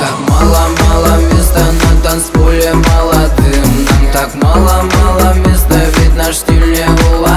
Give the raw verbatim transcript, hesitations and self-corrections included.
так мало-мало места на танцполе молодым. Нам так мало-мало места, ведь наш стиль не уловим.